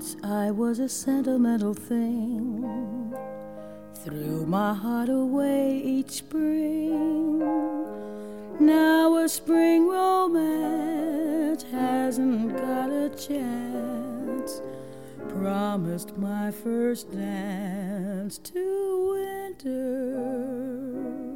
Once I was a sentimental thing, threw my heart away each spring. Now a spring romance hasn't got a chance. Promised my first dance to winter.